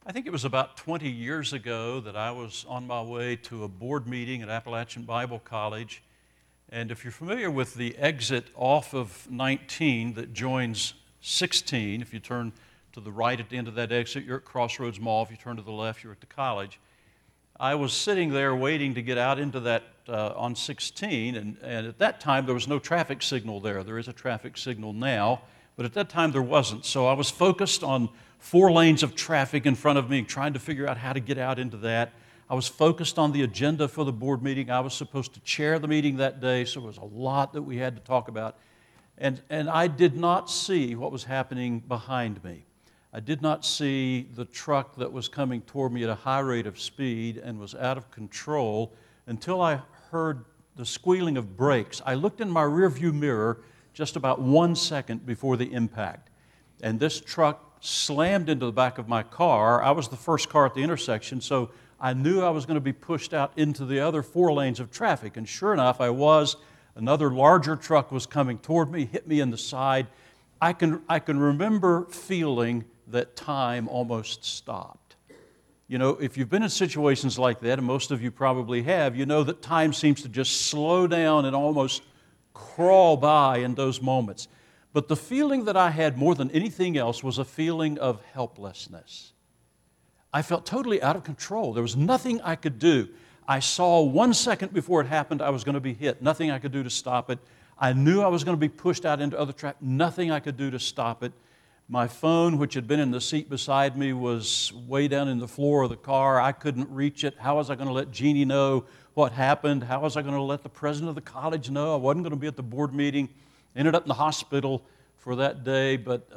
I think it was about 20 years ago that I was on my way to a board meeting at Appalachian Bible College. And if you're familiar with the exit off of 19 that joins 16, if you turn to the right at the end of that exit, you're at Crossroads Mall. If you turn to the left, you're at the college. I was sitting there waiting to get out into that on 16, and at that time there was no traffic signal there. There is a traffic signal now, but at that time there wasn't. So I was focused on 4 lanes of traffic in front of me, trying to figure out how to get out into that. I was focused on the agenda for the board meeting. I was supposed to chair the meeting that day, so it was a lot that we had to talk about. And I did not see what was happening behind me. I did not see the truck that was coming toward me at a high rate of speed and was out of control until I heard the squealing of brakes. I looked in my rearview mirror just about 1 second before the impact, and this truck slammed into the back of my car. I was the first car at the intersection, so I knew I was going to be pushed out into the other 4 lanes of traffic, and sure enough, I was. Another larger truck was coming toward me, hit me in the side. I can remember feeling that time almost stopped. You know, if you've been in situations like that, and most of you probably have, you know that time seems to just slow down and almost crawl by in those moments. But the feeling that I had more than anything else was a feeling of helplessness. I felt totally out of control. There was nothing I could do. I saw 1 second before it happened I was going to be hit. Nothing I could do to stop it. I knew I was going to be pushed out into other traffic. Nothing I could do to stop it. My phone, which had been in the seat beside me, was way down in the floor of the car. I couldn't reach it. How was I going to let Jeannie know what happened? How was I going to let the president of the college know? I wasn't going to be at the board meeting. Ended up in the hospital for that day, but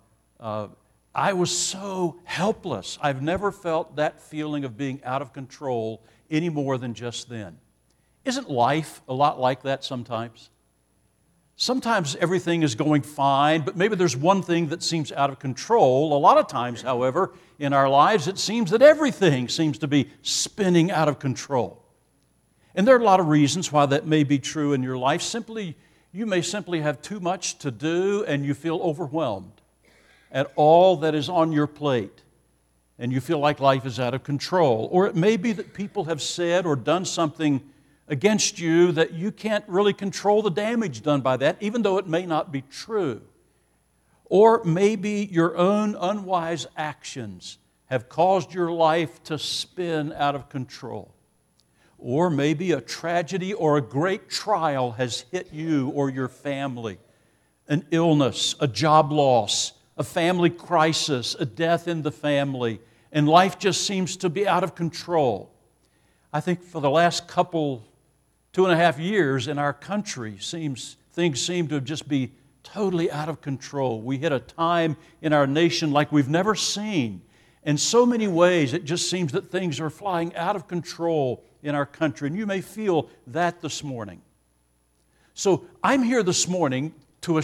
I was so helpless. I've never felt that feeling of being out of control any more than just then. Isn't life a lot like that sometimes? Sometimes everything is going fine, but maybe there's one thing that seems out of control. A lot of times, however, in our lives, it seems that everything seems to be spinning out of control. And there are a lot of reasons why that may be true in your life. You may simply have too much to do and you feel overwhelmed at all that is on your plate, and you feel like life is out of control. Or it may be that people have said or done something against you that you can't really control the damage done by that, even though it may not be true. Or maybe your own unwise actions have caused your life to spin out of control. Or maybe a tragedy or a great trial has hit you or your family. An illness, a job loss, a family crisis, a death in the family, and life just seems to be out of control. I think for the last 2.5 years in our country, things seem to just be totally out of control. We hit a time in our nation like we've never seen. In so many ways, it just seems that things are flying out of control in our country, and you may feel that this morning. So I'm here this morning to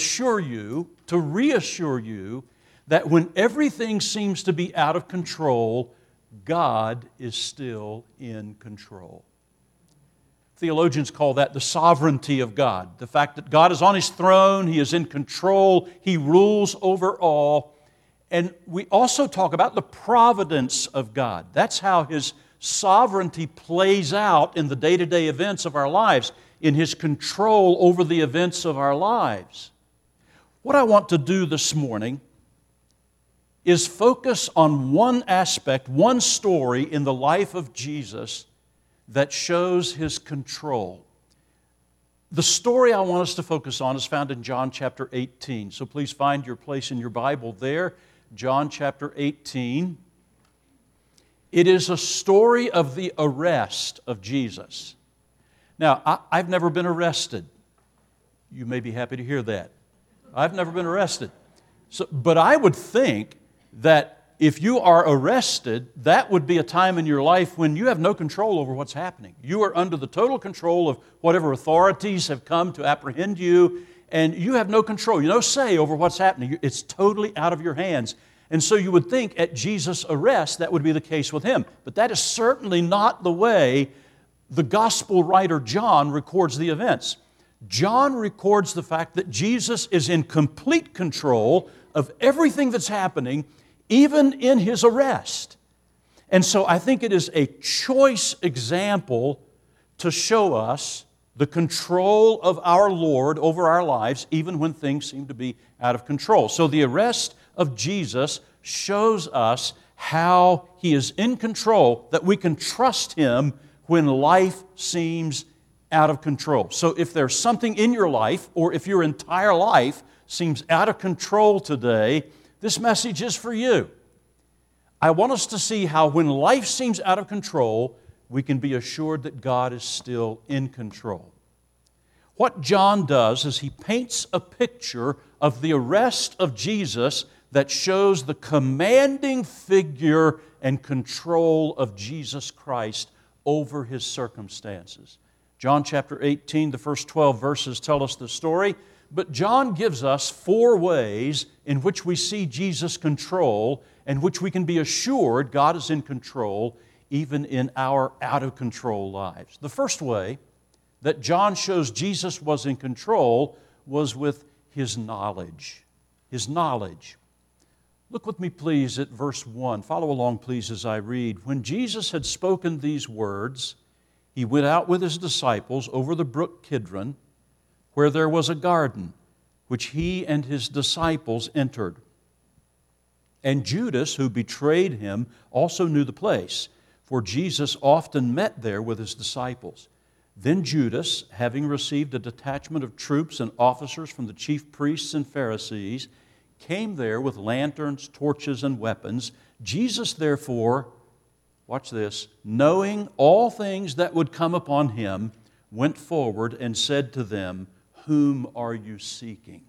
reassure you that when everything seems to be out of control, God is still in control. Theologians call that the sovereignty of God. The fact that God is on His throne, He is in control, He rules over all. And we also talk about the providence of God. That's how His sovereignty plays out in the day-to-day events of our lives, in His control over the events of our lives. What I want to do this morning is focus on one aspect, one story in the life of Jesus that shows His control. The story I want us to focus on is found in John chapter 18. So please find your place in your Bible there, John chapter 18. It is a story of the arrest of Jesus. Now, I've never been arrested. You may be happy to hear that. I've never been arrested. But I would think that if you are arrested, that would be a time in your life when you have no control over what's happening. You are under the total control of whatever authorities have come to apprehend you, and you have no control, no say over what's happening. It's totally out of your hands. And so you would think at Jesus' arrest that would be the case with Him. But that is certainly not the way the gospel writer John records the events. John records the fact that Jesus is in complete control of everything that's happening, even in His arrest. And so I think it is a choice example to show us the control of our Lord over our lives, even when things seem to be out of control. So the arrest of Jesus shows us how He is in control, that we can trust Him when life seems out of control. So if there's something in your life, or if your entire life seems out of control today, this message is for you. I want us to see how when life seems out of control, we can be assured that God is still in control. What John does is he paints a picture of the arrest of Jesus that shows the commanding figure and control of Jesus Christ over His circumstances. John chapter 18, the first 12 verses tell us the story, but John gives us 4 ways in which we see Jesus' control and which we can be assured God is in control even in our out-of-control lives. The first way that John shows Jesus was in control was with His knowledge. His knowledge. Look with me, please, at verse 1. Follow along, please, as I read. When Jesus had spoken these words, He went out with His disciples over the brook Kidron, where there was a garden, which He and His disciples entered. And Judas, who betrayed Him, also knew the place, for Jesus often met there with His disciples. Then Judas, having received a detachment of troops and officers from the chief priests and Pharisees, came there with lanterns, torches, and weapons. Jesus, therefore, watch this, knowing all things that would come upon Him, went forward and said to them, "Whom are you seeking?"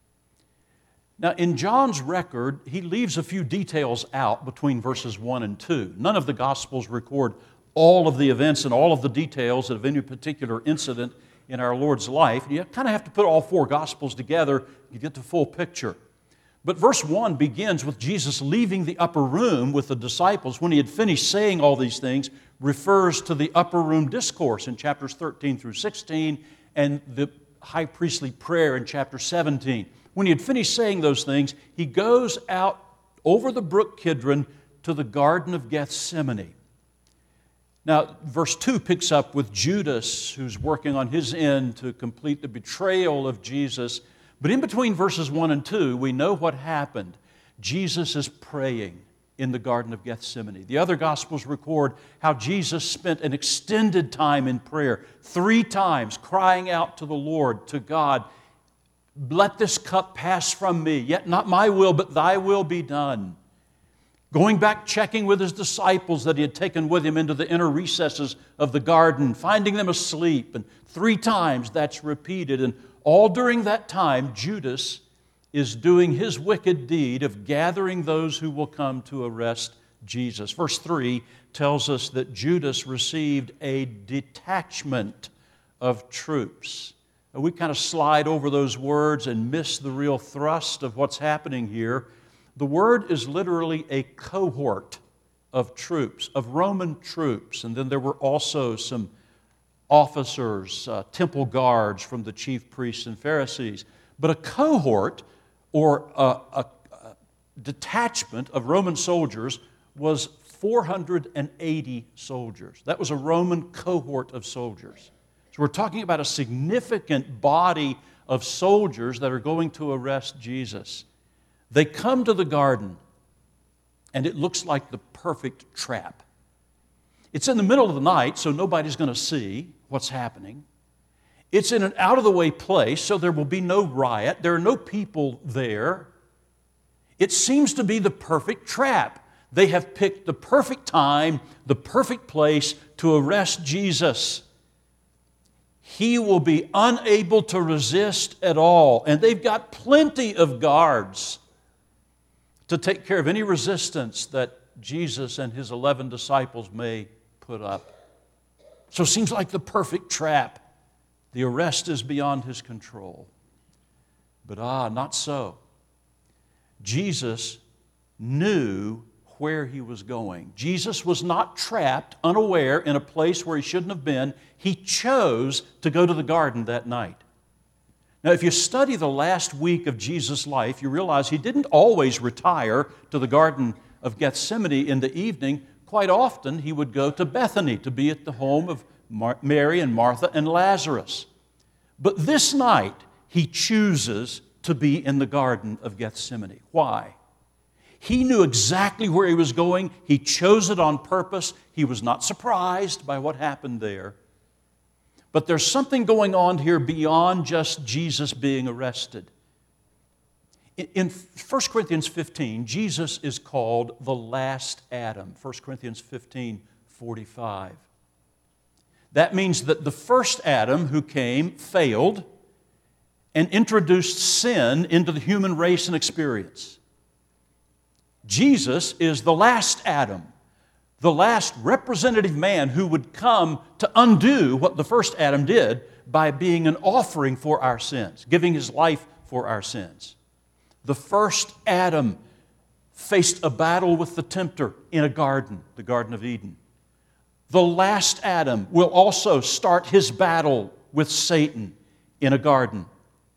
Now, in John's record, he leaves a few details out between verses 1 and 2. None of the Gospels record all of the events and all of the details of any particular incident in our Lord's life. You kind of have to put all 4 Gospels together to get the full picture. But verse 1 begins with Jesus leaving the upper room with the disciples. When He had finished saying all these things, refers to the upper room discourse in chapters 13 through 16 and the high priestly prayer in chapter 17. When He had finished saying those things, He goes out over the brook Kidron to the Garden of Gethsemane. Now, verse 2 picks up with Judas, who's working on his end to complete the betrayal of Jesus. But in between verses 1 and 2, we know what happened. Jesus is praying in the Garden of Gethsemane. The other Gospels record how Jesus spent an extended time in prayer, 3 times crying out to the Lord, to God, "Let this cup pass from me, yet not my will, but Thy will be done." Going back, checking with His disciples that He had taken with Him into the inner recesses of the garden, finding them asleep, and 3 times that's repeated. And all during that time, Judas is doing his wicked deed of gathering those who will come to arrest Jesus. Verse 3 tells us that Judas received a detachment of troops. We kind of slide over those words and miss the real thrust of what's happening here. The word is literally a cohort of troops, of Roman troops, and then there were also some officers, temple guards from the chief priests and Pharisees. But a cohort or a detachment of Roman soldiers was 480 soldiers. That was a Roman cohort of soldiers. So we're talking about a significant body of soldiers that are going to arrest Jesus. They come to the garden, and it looks like the perfect trap. It's in the middle of the night, so nobody's going to see what's happening. It's in an out-of-the-way place, so there will be no riot. There are no people there. It seems to be the perfect trap. They have picked the perfect time, the perfect place to arrest Jesus. He will be unable to resist at all, and they've got plenty of guards to take care of any resistance that Jesus and His 11 disciples may put up. So it seems like the perfect trap. The arrest is beyond His control. But not so. Jesus knew where He was going. Jesus was not trapped, unaware, in a place where He shouldn't have been. He chose to go to the garden that night. Now, if you study the last week of Jesus' life, you realize He didn't always retire to the Garden of Gethsemane in the evening, quite often he would go to Bethany to be at the home of Mary and Martha and Lazarus. But this night, he chooses to be in the Garden of Gethsemane. Why? He knew exactly where he was going. He chose it on purpose. He was not surprised by what happened there. But there's something going on here beyond just Jesus being arrested. In 1 Corinthians 15, Jesus is called the last Adam. 1 Corinthians 15:45. That means that the first Adam who came failed and introduced sin into the human race and experience. Jesus is the last Adam, the last representative man who would come to undo what the first Adam did by being an offering for our sins, giving his life for our sins. The first Adam faced a battle with the tempter in a garden, the Garden of Eden. The last Adam will also start his battle with Satan in a garden.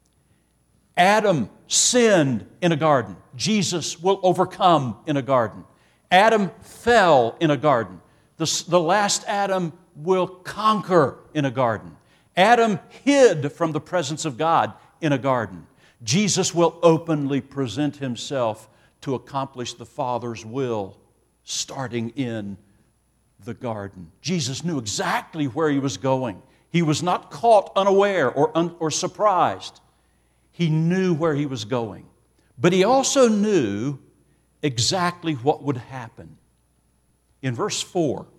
Adam sinned in a garden. Jesus will overcome in a garden. Adam fell in a garden. The last Adam will conquer in a garden. Adam hid from the presence of God in a garden. Jesus will openly present himself to accomplish the Father's will, starting in the garden. Jesus knew exactly where he was going. He was not caught unaware or surprised. He knew where he was going. But he also knew exactly what would happen. In verse 4,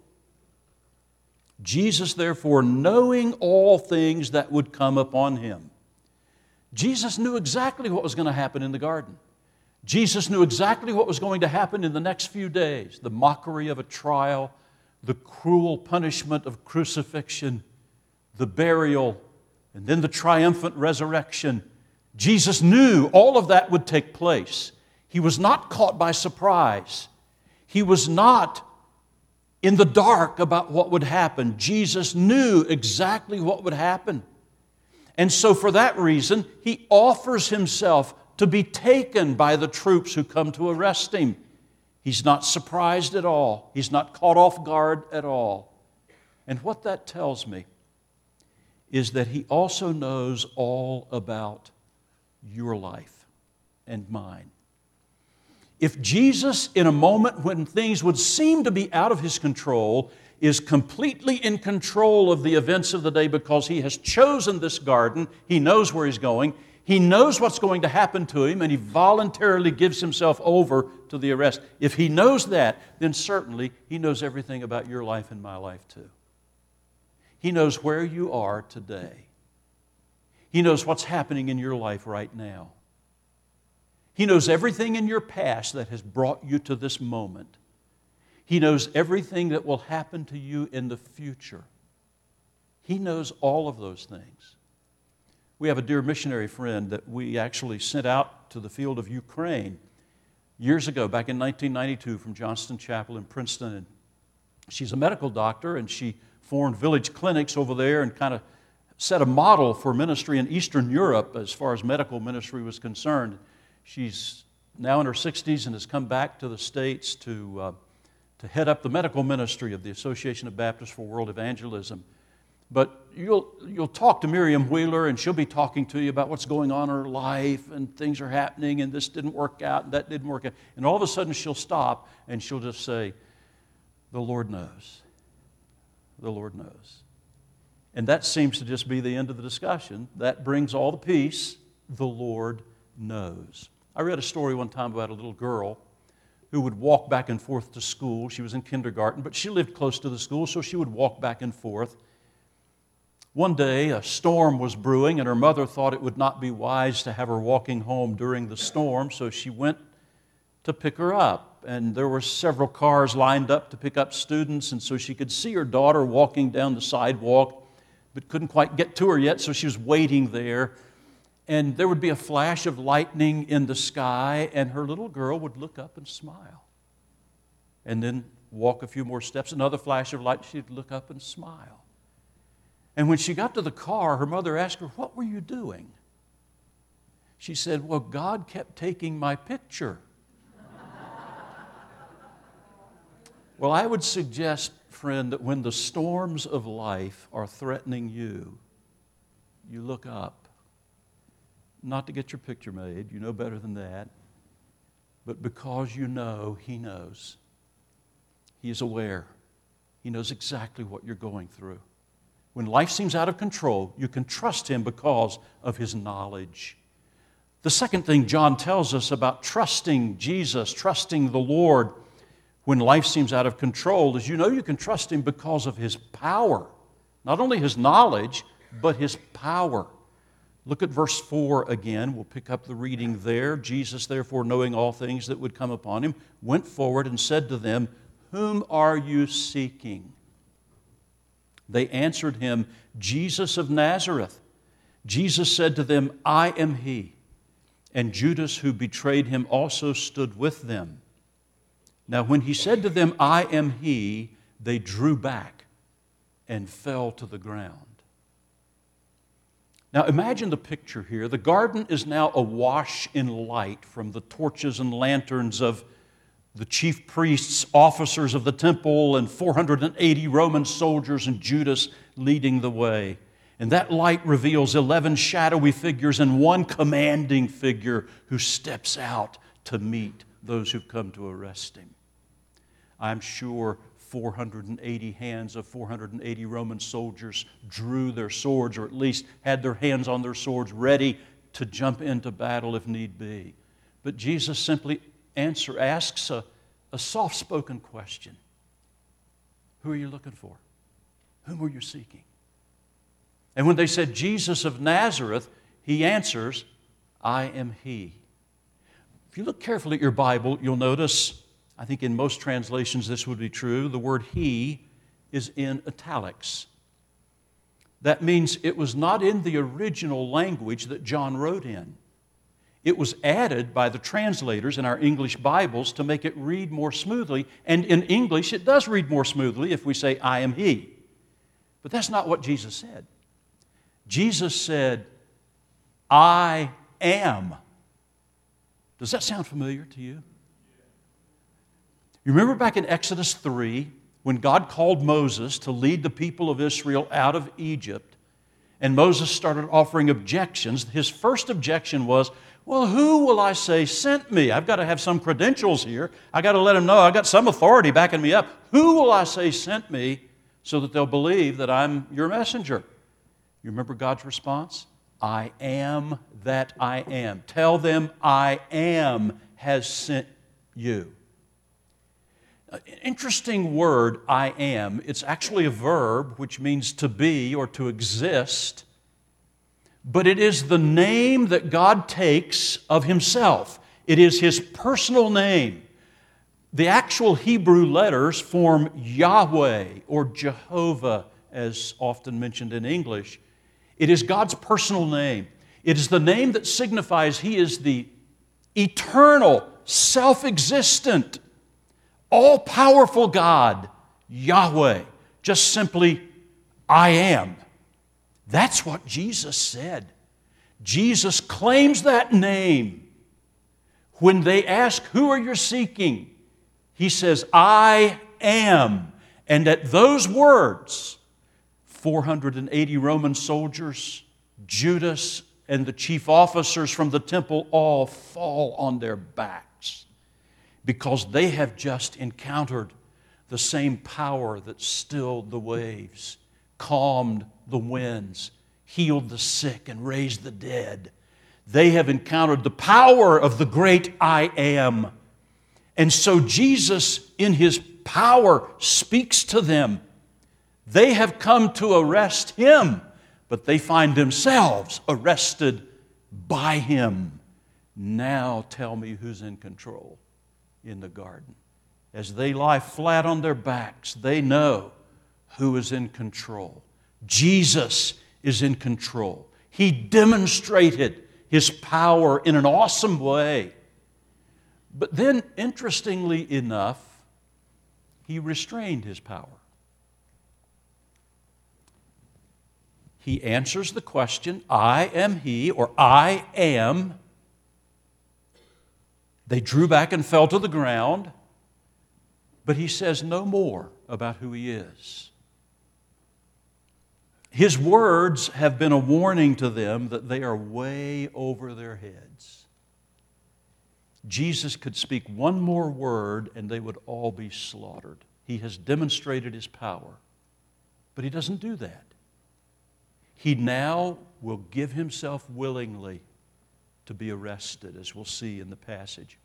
Jesus, therefore, knowing all things that would come upon him. Jesus knew exactly what was going to happen in the garden. Jesus knew exactly what was going to happen in the next few days. The mockery of a trial, the cruel punishment of crucifixion, the burial, and then the triumphant resurrection. Jesus knew all of that would take place. He was not caught by surprise. He was not in the dark about what would happen. Jesus knew exactly what would happen. And so for that reason, he offers himself to be taken by the troops who come to arrest him. He's not surprised at all. He's not caught off guard at all. And what that tells me is that he also knows all about your life and mine. If Jesus, in a moment when things would seem to be out of his control, is completely in control of the events of the day because he has chosen this garden, he knows where he's going, he knows what's going to happen to him, and he voluntarily gives himself over to the arrest. If he knows that, then certainly he knows everything about your life and my life too. He knows where you are today. He knows what's happening in your life right now. He knows everything in your past that has brought you to this moment. He knows everything that will happen to you in the future. He knows all of those things. We have a dear missionary friend that we actually sent out to the field of Ukraine years ago, back in 1992, from Johnston Chapel in Princeton. And she's a medical doctor, and she formed village clinics over there and kind of set a model for ministry in Eastern Europe as far as medical ministry was concerned. She's now in her 60s and has come back to the States to head up the medical ministry of the Association of Baptists for World Evangelism. But you'll talk to Miriam Wheeler, and she'll be talking to you about what's going on in her life, and things are happening, and this didn't work out, and that didn't work out. And all of a sudden she'll stop, and she'll just say, "The Lord knows. The Lord knows." And that seems to just be the end of the discussion. That brings all the peace. The Lord knows. I read a story one time about a little girl who would walk back and forth to school. She was in kindergarten, but she lived close to the school, so she would walk back and forth. One day, a storm was brewing, and her mother thought it would not be wise to have her walking home during the storm, so she went to pick her up. And there were several cars lined up to pick up students, and so she could see her daughter walking down the sidewalk, but couldn't quite get to her yet, so she was waiting there. And there would be a flash of lightning in the sky, and her little girl would look up and smile. And then walk a few more steps, another flash of light, she'd look up and smile. And when she got to the car, her mother asked her, "What were you doing?" She said, "Well, God kept taking my picture." Well, I would suggest, friend, that when the storms of life are threatening you, you look up. Not to get your picture made, you know better than that, but because you know He knows. He is aware. He knows exactly what you're going through. When life seems out of control, you can trust Him because of His knowledge. The second thing John tells us about trusting Jesus, trusting the Lord when life seems out of control is you can trust Him because of His power. Not only His knowledge, but His power. Look at verse 4 again. We'll pick up the reading there. Jesus, therefore, knowing all things that would come upon Him, went forward and said to them, "Whom are you seeking?" They answered Him, "Jesus of Nazareth." Jesus said to them, "I am He." And Judas, who betrayed Him, also stood with them. Now when He said to them, "I am He," they drew back and fell to the ground. Now imagine the picture here. The garden is now awash in light from the torches and lanterns of the chief priests, officers of the temple, and 480 Roman soldiers, and Judas leading the way. And that light reveals 11 shadowy figures and one commanding figure who steps out to meet those who've come to arrest Him. I'm sure 480 hands of 480 Roman soldiers drew their swords, or at least had their hands on their swords ready to jump into battle if need be. But Jesus simply asks a soft-spoken question. Who are you looking for? Whom are you seeking? And when they said, "Jesus of Nazareth," He answers, "I am He." If you look carefully at your Bible, you'll notice, I think in most translations this would be true, the word He is in italics. That means it was not in the original language that John wrote in. It was added by the translators in our English Bibles to make it read more smoothly. And in English, it does read more smoothly if we say, "I am He." But that's not what Jesus said. Jesus said, "I am." Does that sound familiar to you? You remember back in Exodus 3, when God called Moses to lead the people of Israel out of Egypt, and Moses started offering objections. His first objection was, "Well, who will I say sent me? I've got to have some credentials here. I've got to let them know I've got some authority backing me up. Who will I say sent me so that they'll believe that I'm your messenger?" You remember God's response? "I am that I am." Tell them I am has sent you. Interesting word, "I am." It's actually a verb which means to be or to exist. But it is the name that God takes of Himself. It is His personal name. The actual Hebrew letters form Yahweh or Jehovah, as often mentioned in English. It is God's personal name. It is the name that signifies He is the eternal, self-existent, all-powerful God, Yahweh. Just simply, "I am." That's what Jesus said. Jesus claims that name. When they ask, "Who are you seeking?" He says, "I am." And at those words, 480 Roman soldiers, Judas, and the chief officers from the temple all fall on their backs because they have just encountered the same power that stilled the waves, calmed the winds, healed the sick, and raised the dead. They have encountered the power of the great I Am. And so Jesus, in His power, speaks to them. They have come to arrest Him, but they find themselves arrested by Him. Now tell me who's in control in the garden. As they lie flat on their backs, they know who is in control. Jesus is in control. He demonstrated His power in an awesome way. But then, interestingly enough, He restrained His power. He answers the question, "I am He," or "I am." They drew back and fell to the ground. But he says no more about who he is. His words have been a warning to them that they are way over their heads. Jesus could speak one more word and they would all be slaughtered. He has demonstrated his power, but he doesn't do that. He now will give himself willingly to be arrested, as we'll see in the passage.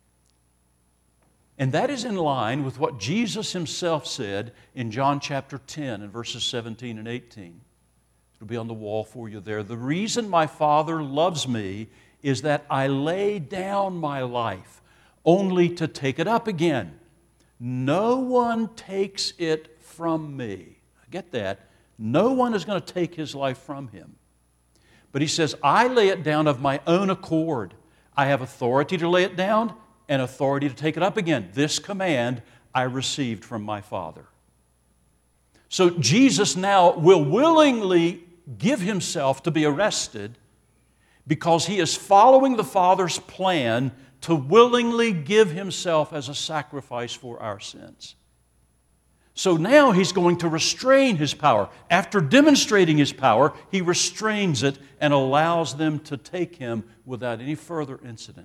And that is in line with what Jesus himself said in John chapter 10 and verses 17 and 18. It'll be on the wall for you there. The reason my Father loves me is that I lay down my life only to take it up again. No one takes it from me. Get that? No one is going to take his life from him. But he says, I lay it down of my own accord. I have authority to lay it down and authority to take it up again. This command I received from my Father. So Jesus now will willingly give himself to be arrested because he is following the Father's plan to willingly give himself as a sacrifice for our sins. So now he's going to restrain his power. After demonstrating his power, he restrains it and allows them to take him without any further incident.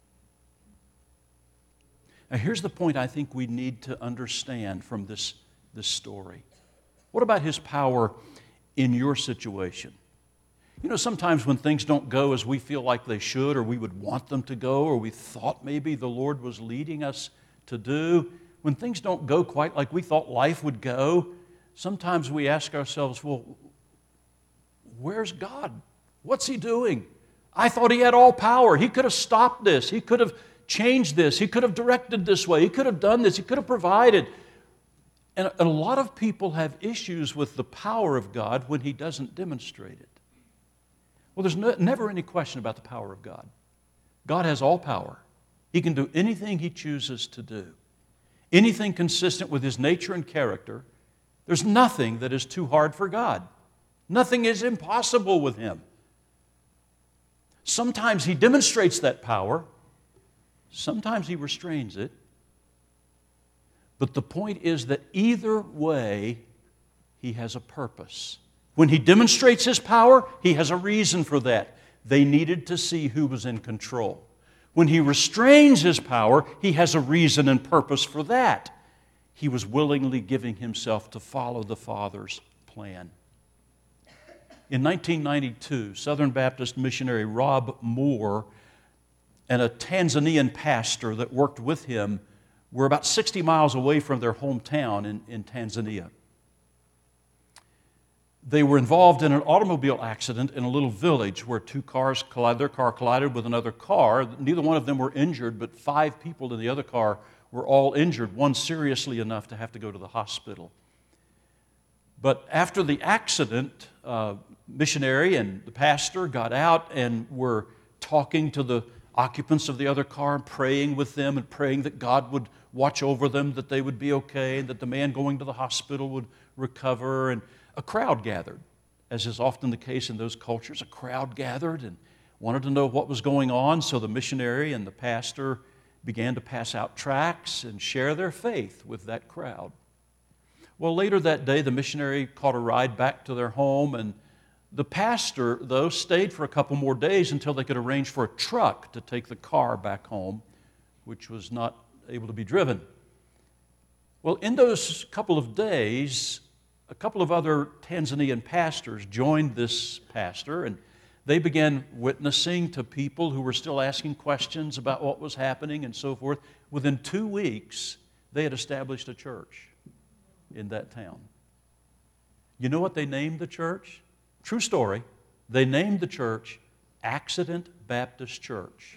Now here's the point I think we need to understand from this story. What about his power in your situation? You know, sometimes when things don't go as we feel like they should, or we would want them to go, or we thought maybe the Lord was leading us to do, when things don't go quite like we thought life would go, sometimes we ask ourselves, well, where's God? What's He doing? I thought He had all power. He could have stopped this. He could have changed this. He could have directed this way. He could have done this. He could have provided. And a lot of people have issues with the power of God when He doesn't demonstrate it. Well, there's never any question about the power of God. God has all power. He can do anything He chooses to do. Anything consistent with His nature and character. There's nothing that is too hard for God. Nothing is impossible with Him. Sometimes He demonstrates that power. Sometimes He restrains it. But the point is that either way, He has a purpose. When He demonstrates His power, He has a reason for that. They needed to see who was in control. When He restrains His power, He has a reason and purpose for that. He was willingly giving Himself to follow the Father's plan. In 1992, Southern Baptist missionary Rob Moore and a Tanzanian pastor that worked with him were about 60 miles away from their hometown in Tanzania. They were involved in an automobile accident in a little village where two cars collided. Their car collided with another car. Neither one of them were injured, but 5 people in the other car were all injured, one seriously enough to have to go to the hospital. But after the accident, missionary and the pastor got out and were talking to the occupants of the other car and praying with them and praying that God would watch over them, that they would be okay, and that the man going to the hospital would recover. And a crowd gathered, as is often the case in those cultures. A crowd gathered and wanted to know what was going on, so the missionary and the pastor began to pass out tracts and share their faith with that crowd. Well, later that day, the missionary caught a ride back to their home, and the pastor, though, stayed for a couple more days until they could arrange for a truck to take the car back home, which was not able to be driven. Well, in those couple of days, a couple of other Tanzanian pastors joined this pastor, and they began witnessing to people who were still asking questions about what was happening and so forth. Within 2 weeks, they had established a church in that town. You know what they named the church? True story. They named the church Accident Baptist Church.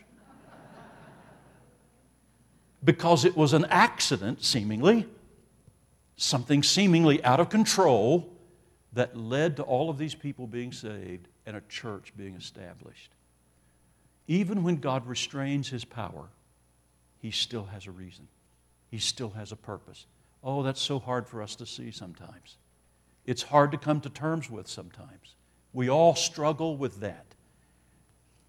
Because it was an accident, seemingly, something seemingly out of control that led to all of these people being saved and a church being established. Even when God restrains His power, He still has a reason. He still has a purpose. Oh, that's so hard for us to see sometimes. It's hard to come to terms with sometimes. We all struggle with that.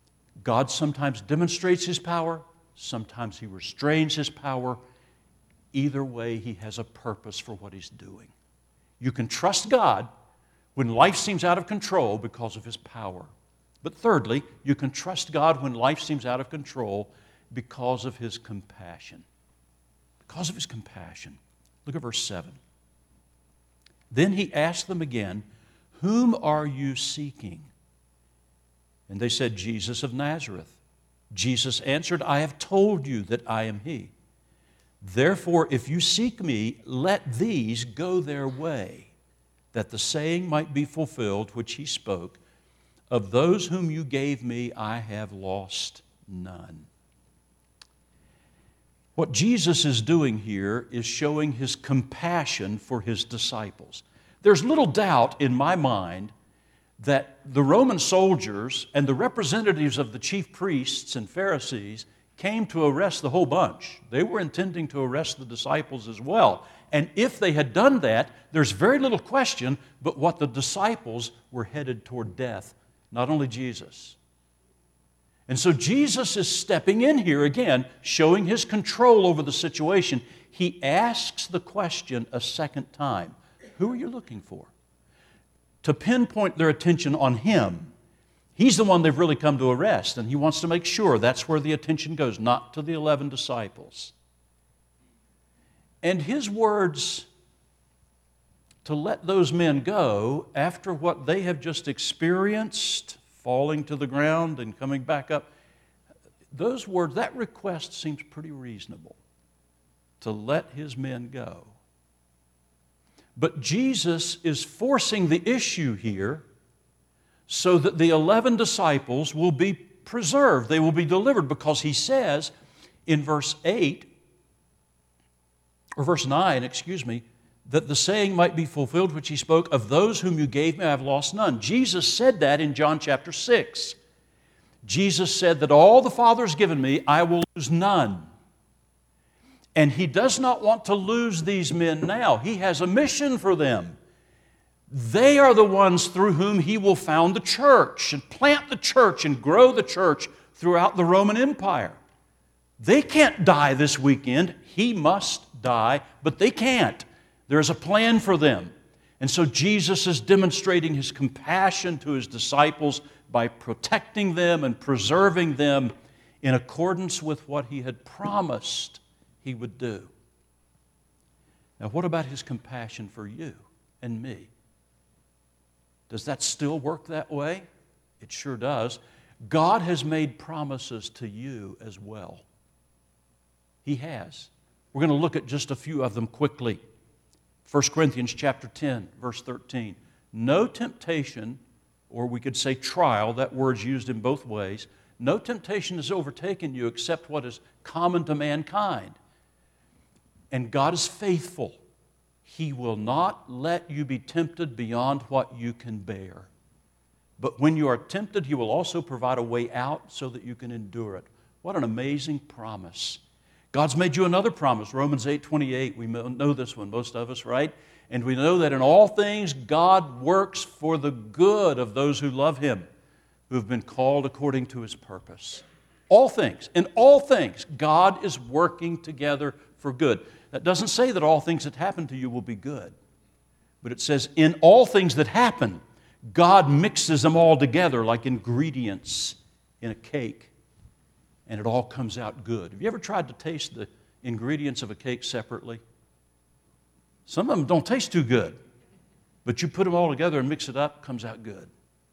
God sometimes demonstrates His power. Sometimes He restrains His power. either way, He has a purpose for what He's doing. You can trust God when life seems out of control because of His power. But thirdly, you can trust God when life seems out of control because of His compassion. Because of His compassion. Look at verse 7. Then He asked them again, "Whom are you seeking?" And they said, "Jesus of Nazareth." Jesus answered, "I have told you that I am He. Therefore, if you seek me, let these go their way, that the saying might be fulfilled which He spoke, of those whom you gave me, I have lost none." What Jesus is doing here is showing His compassion for His disciples. There's little doubt in my mind that the Roman soldiers and the representatives of the chief priests and Pharisees came to arrest the whole bunch. They were intending to arrest the disciples as well. And if they had done that, there's very little question but what the disciples were headed toward death, not only Jesus. And so Jesus is stepping in here again, showing His control over the situation. He asks the question a second time, "Who are you looking for?" To pinpoint their attention on Him. He's the one they've really come to arrest, and He wants to make sure that's where the attention goes, not to the 11 disciples. And His words to let those men go after what they have just experienced, falling to the ground and coming back up, those words, that request seems pretty reasonable, to let His men go. But Jesus is forcing the issue here so that the 11 disciples will be preserved. They will be delivered because He says in verse 9, that the saying might be fulfilled which He spoke, of those whom you gave me I have lost none. Jesus said that in John chapter 6. Jesus said that all the Father has given me, I will lose none. And He does not want to lose these men now. He has a mission for them. They are the ones through whom He will found the church and plant the church and grow the church throughout the Roman Empire. They can't die this weekend. He must die, but they can't. There's a plan for them. And so Jesus is demonstrating His compassion to His disciples by protecting them and preserving them in accordance with what He had promised He would do. Now, what about His compassion for you and me? Does that still work that way? It sure does. God has made promises to you as well. He has. We're going to look at just a few of them quickly. 1 Corinthians chapter 10, verse 13. No temptation, or we could say trial, that word's used in both ways. No temptation has overtaken you except what is common to mankind. And God is faithful. He will not let you be tempted beyond what you can bear. But when you are tempted, He will also provide a way out so that you can endure it. What an amazing promise. God's made you another promise, Romans 8:28. We know this one, most of us, right? And we know that in all things God works for the good of those who love Him, who have been called according to His purpose. All things, in all things, God is working together for good. That doesn't say that all things that happen to you will be good. But it says in all things that happen, God mixes them all together like ingredients in a cake. And it all comes out good. Have you ever tried to taste the ingredients of a cake separately? Some of them don't taste too good. But you put them all together and mix it up, it comes out good.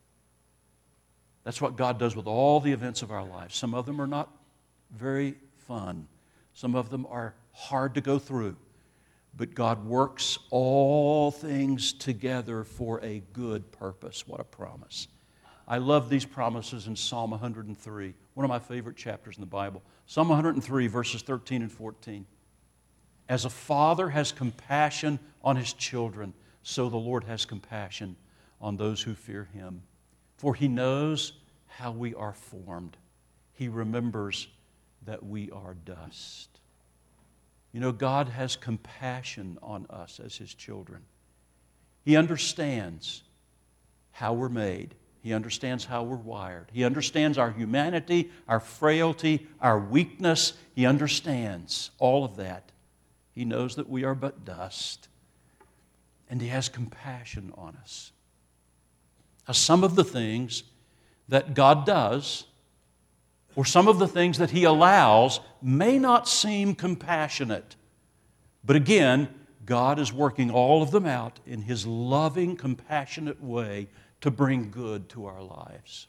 That's what God does with all the events of our lives. Some of them are not very fun. Some of them are hard to go through. But God works all things together for a good purpose. What a promise. I love these promises in Psalm 103, one of my favorite chapters in the Bible. Psalm 103, verses 13 and 14. As a father has compassion on his children, so the Lord has compassion on those who fear Him. For He knows how we are formed. He remembers that we are dust. You know, God has compassion on us as His children. He understands how we're made. He understands how we're wired. He understands our humanity, our frailty, our weakness. He understands all of that. He knows that we are but dust. And He has compassion on us. Now, some of the things that God does, or some of the things that He allows, may not seem compassionate. But again, God is working all of them out in His loving, compassionate way to bring good to our lives.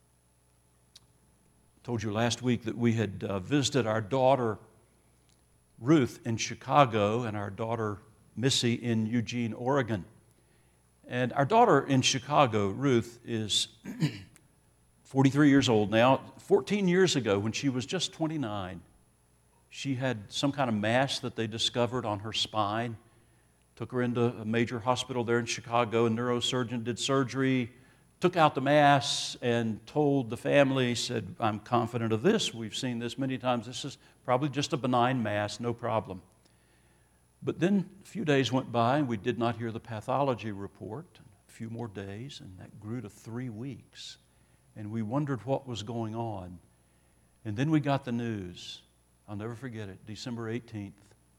I told you last week that we had visited our daughter Ruth in Chicago and our daughter Missy in Eugene, Oregon. And our daughter in Chicago, Ruth, is 43 years old now. 14 years ago, when she was just 29, she had some kind of mass that they discovered on her spine. Took her into a major hospital there in Chicago. A neurosurgeon did surgery, took out the mass, and told the family, said, I'm confident of this. We've seen this many times. This is probably just a benign mass, no problem. But then a few days went by, and we did not hear the pathology report. A few more days, and that grew to 3 weeks. And we wondered what was going on. And then we got the news. I'll never forget it. December 18th,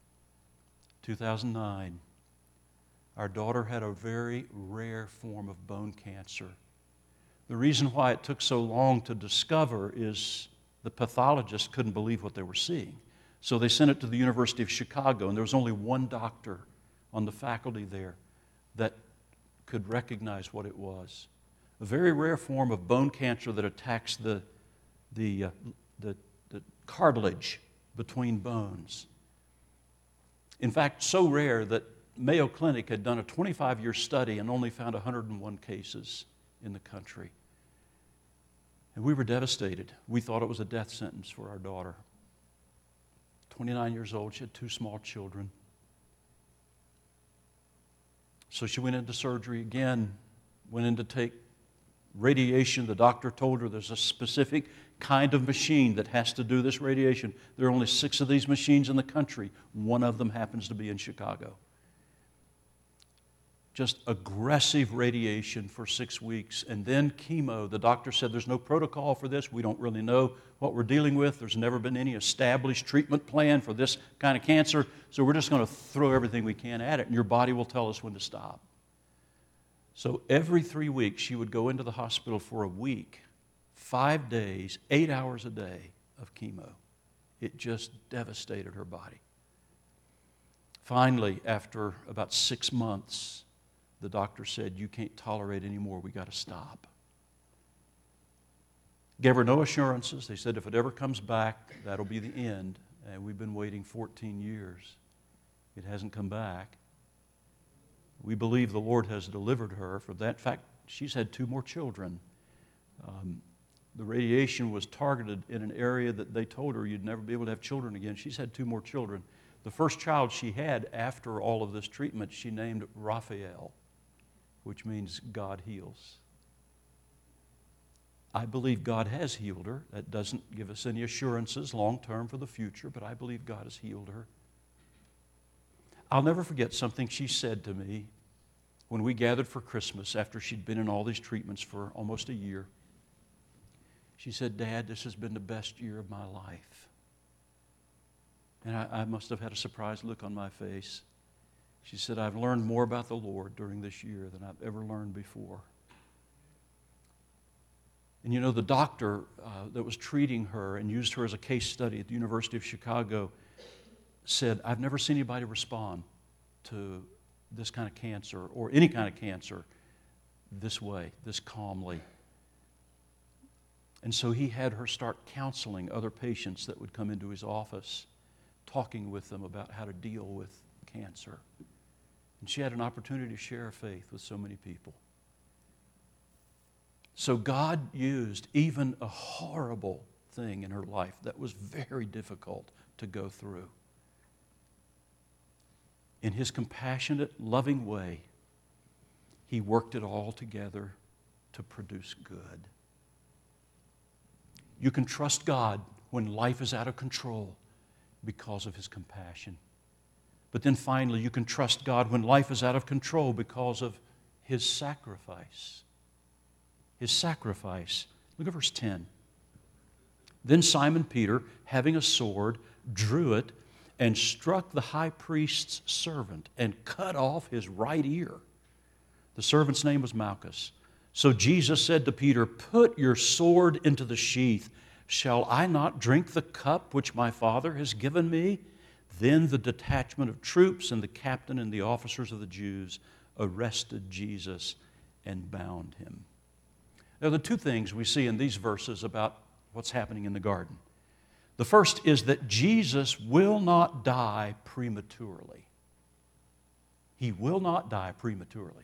2009. Our daughter had a very rare form of bone cancer. The reason why it took so long to discover is the pathologists couldn't believe what they were seeing. So they sent it to the University of Chicago, and there was only one doctor on the faculty there that could recognize what it was. A very rare form of bone cancer that attacks the cartilage between bones. In fact, so rare that Mayo Clinic had done a 25-year study and only found 101 cases in the country. And we were devastated. We thought it was a death sentence for our daughter. 29 years old, she had 2 small children. So she went into surgery again, went in to take radiation. The doctor told her there's a specific kind of machine that has to do this radiation. There are only 6 of these machines in the country. One of them happens to be in Chicago. Just aggressive radiation for 6 weeks, and then chemo. The doctor said there's no protocol for this. We don't really know what we're dealing with. There's never been any established treatment plan for this kind of cancer, so we're just going to throw everything we can at it, and your body will tell us when to stop. So every 3 weeks, she would go into the hospital for a week, 5 days, 8 hours a day of chemo. It just devastated her body. Finally, after about 6 months, the doctor said, you can't tolerate anymore, we got to stop. Gave her no assurances. They said if it ever comes back, that'll be the end. And we've been waiting 14 years. It hasn't come back. We believe the Lord has delivered her from that. In fact, she's had 2 more children. The radiation was targeted in an area that they told her you'd never be able to have children again. She's had 2 more children. The first child she had after all of this treatment, she named Raphael, which means God heals. I believe God has healed her. That doesn't give us any assurances long term for the future, but I believe God has healed her. I'll never forget something she said to me when we gathered for Christmas after she'd been in all these treatments for almost a year. She said, Dad, this has been the best year of my life. And I must have had a surprised look on my face. She said, I've learned more about the Lord during this year than I've ever learned before. And you know, the doctor that was treating her and used her as a case study at the University of Chicago said, I've never seen anybody respond to this kind of cancer or any kind of cancer this way, this calmly. And so he had her start counseling other patients that would come into his office, talking with them about how to deal with cancer. And she had an opportunity to share her faith with so many people. So God used even a horrible thing in her life that was very difficult to go through. In His compassionate, loving way, He worked it all together to produce good. You can trust God when life is out of control because of His compassion. But then finally, you can trust God when life is out of control because of His sacrifice. His sacrifice. Look at verse 10. Then Simon Peter, having a sword, drew it and struck the high priest's servant and cut off his right ear. The servant's name was Malchus. So Jesus said to Peter, "Put your sword into the sheath. Shall I not drink the cup which my Father has given me?" Then the detachment of troops and the captain and the officers of the Jews arrested Jesus and bound him. Now, the two things we see in these verses about what's happening in the garden. The first is that Jesus will not die prematurely. He will not die prematurely.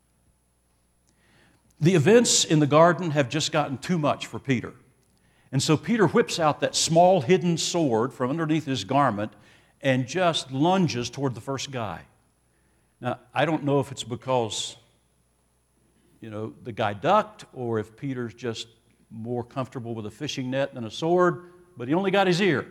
The events in the garden have just gotten too much for Peter. And so Peter whips out that small hidden sword from underneath his garment and just lunges toward the first guy. Now, I don't know if it's because, the guy ducked or if Peter's just more comfortable with a fishing net than a sword, but he only got his ear.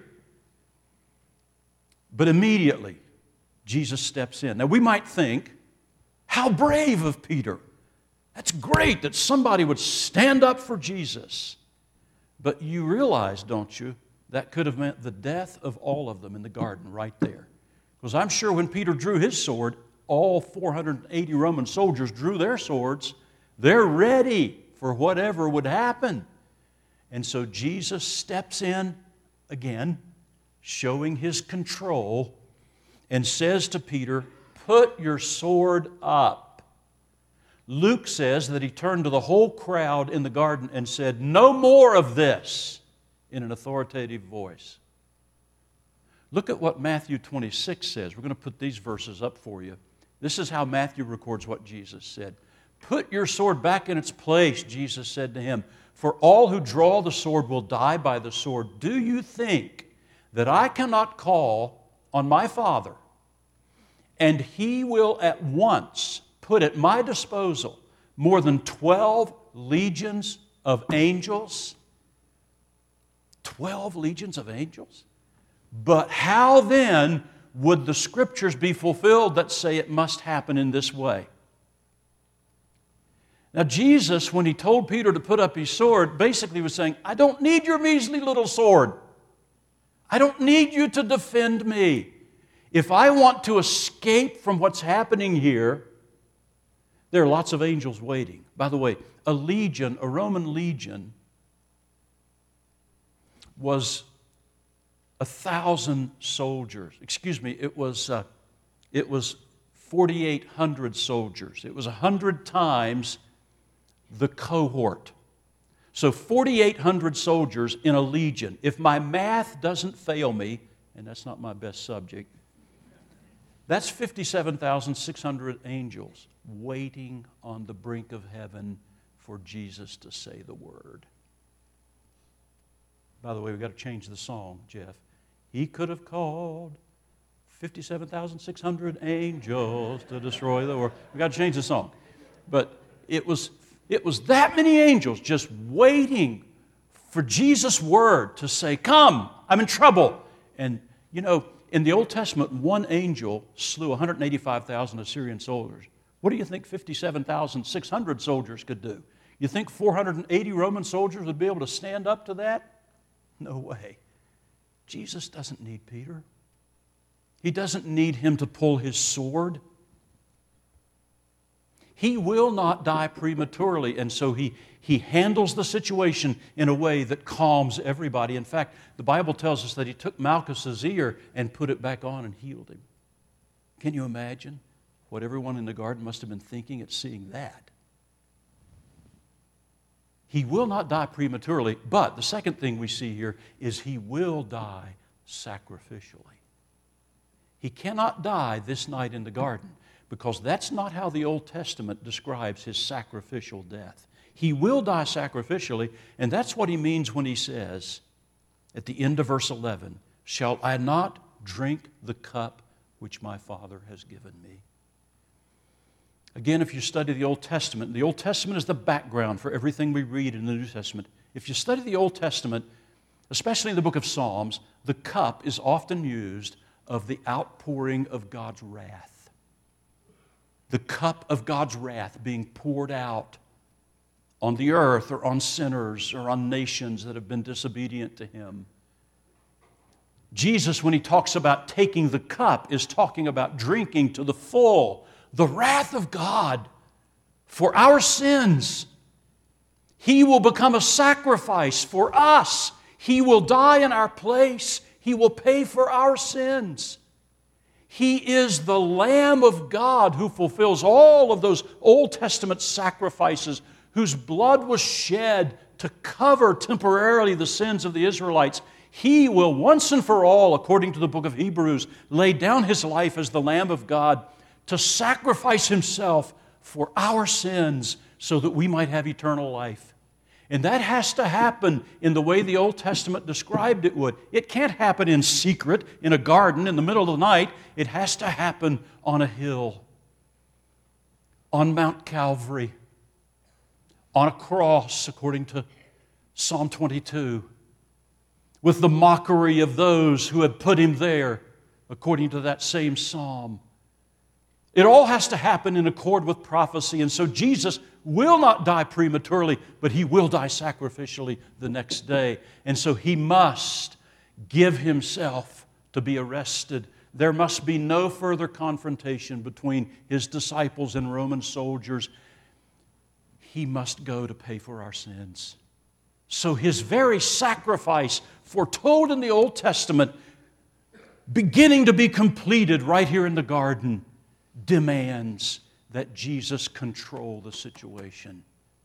But immediately, Jesus steps in. Now, we might think, how brave of Peter. That's great that somebody would stand up for Jesus. But you realize, don't you, that could have meant the death of all of them in the garden right there. Because I'm sure when Peter drew his sword, all 480 Roman soldiers drew their swords. They're ready for whatever would happen. And so Jesus steps in again, showing his control, and says to Peter, "Put your sword up." Luke says that he turned to the whole crowd in the garden and said, "No more of this," in an authoritative voice. Look at what Matthew 26 says. We're going to put these verses up for you. This is how Matthew records what Jesus said. "Put your sword back in its place," Jesus said to him, "for all who draw the sword will die by the sword. Do you think that I cannot call on my Father, and He will at once put at my disposal more than 12 legions of angels?" 12 legions of angels? "But how then would the Scriptures be fulfilled that say it must happen in this way?" Now, Jesus, when He told Peter to put up his sword, basically was saying, "I don't need your measly little sword. I don't need you to defend me. If I want to escape from what's happening here, there are lots of angels waiting." By the way, a Roman legion, was 1,000 soldiers. It was 4,800 soldiers. It was 100 times the cohort. So 4,800 soldiers in a legion. If my math doesn't fail me, and that's not my best subject, that's 57,600 angels waiting on the brink of heaven for Jesus to say the word. By the way, we've got to change the song, Jeff. He could have called 57,600 angels to destroy the world. We've got to change the song. But it was that many angels just waiting for Jesus' word to say, "Come, I'm in trouble." And, in the Old Testament, one angel slew 185,000 Assyrian soldiers. What do you think 57,600 soldiers could do? You think 480 Roman soldiers would be able to stand up to that? No way. Jesus doesn't need Peter. He doesn't need him to pull his sword. He will not die prematurely, and so he handles the situation in a way that calms everybody. In fact, the Bible tells us that he took Malchus's ear and put it back on and healed him. Can you imagine what everyone in the garden must have been thinking at seeing that? He will not die prematurely, but the second thing we see here is he will die sacrificially. He cannot die this night in the garden because that's not how the Old Testament describes his sacrificial death. He will die sacrificially, and that's what he means when he says at the end of verse 11, "Shall I not drink the cup which my Father has given me?" Again, if you study the Old Testament is the background for everything we read in the New Testament. If you study the Old Testament, especially in the book of Psalms, the cup is often used of the outpouring of God's wrath. The cup of God's wrath being poured out on the earth or on sinners or on nations that have been disobedient to Him. Jesus, when he talks about taking the cup, is talking about drinking to the full the wrath of God for our sins. He will become a sacrifice for us. He will die in our place. He will pay for our sins. He is the Lamb of God who fulfills all of those Old Testament sacrifices, whose blood was shed to cover temporarily the sins of the Israelites. He will once and for all, according to the book of Hebrews, lay down His life as the Lamb of God to sacrifice Himself for our sins so that we might have eternal life. And that has to happen in the way the Old Testament described it would. It can't happen in secret, in a garden, in the middle of the night. It has to happen on a hill, on Mount Calvary, on a cross, according to Psalm 22, with the mockery of those who had put Him there, according to that same psalm. It all has to happen in accord with prophecy, and so Jesus will not die prematurely, but He will die sacrificially the next day. And so He must give Himself to be arrested. There must be no further confrontation between His disciples and Roman soldiers. He must go to pay for our sins. So His very sacrifice, foretold in the Old Testament, beginning to be completed right here in the garden, demands that Jesus control the situation.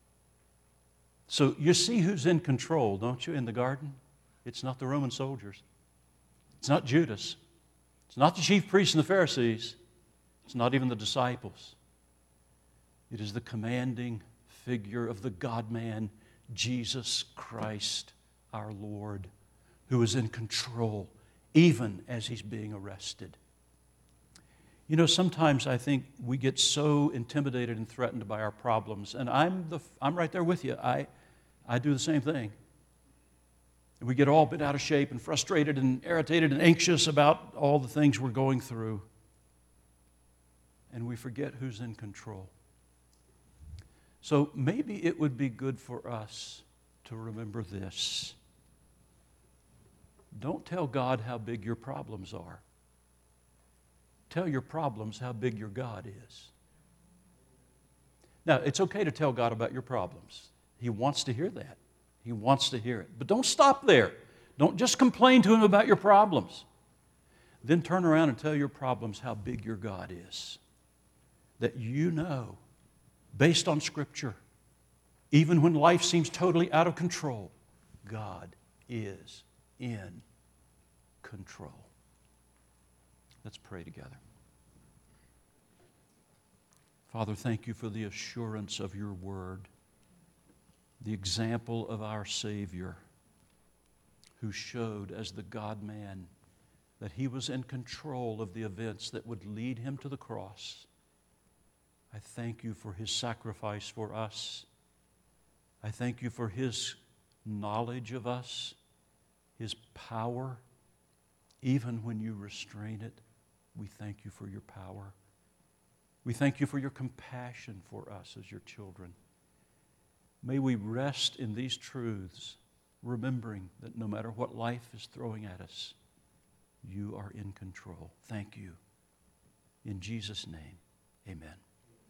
So you see who's in control, don't you, in the garden? It's not the Roman soldiers. It's not Judas. It's not the chief priests and the Pharisees. It's not even the disciples. It is the commanding figure of the God-man, Jesus Christ, our Lord, who is in control, even as He's being arrested. You know, sometimes I think we get so intimidated and threatened by our problems, and I'm right there with you. I do the same thing. We get all bent out of shape and frustrated and irritated and anxious about all the things we're going through, and we forget who's in control. So maybe it would be good for us to remember this. Don't tell God how big your problems are. Tell your problems how big your God is. Now, it's okay to tell God about your problems. He wants to hear that. He wants to hear it. But don't stop there. Don't just complain to Him about your problems. Then turn around and tell your problems how big your God is. That you know, based on Scripture, even when life seems totally out of control, God is in control. Let's pray together. Father, thank You for the assurance of Your word, the example of our Savior, who showed as the God-man that He was in control of the events that would lead Him to the cross. I thank You for His sacrifice for us. I thank You for His knowledge of us, His power. Even when You restrain it, we thank You for Your power. We thank You for Your compassion for us as Your children. May we rest in these truths, remembering that no matter what life is throwing at us, You are in control. Thank You. In Jesus' name, amen.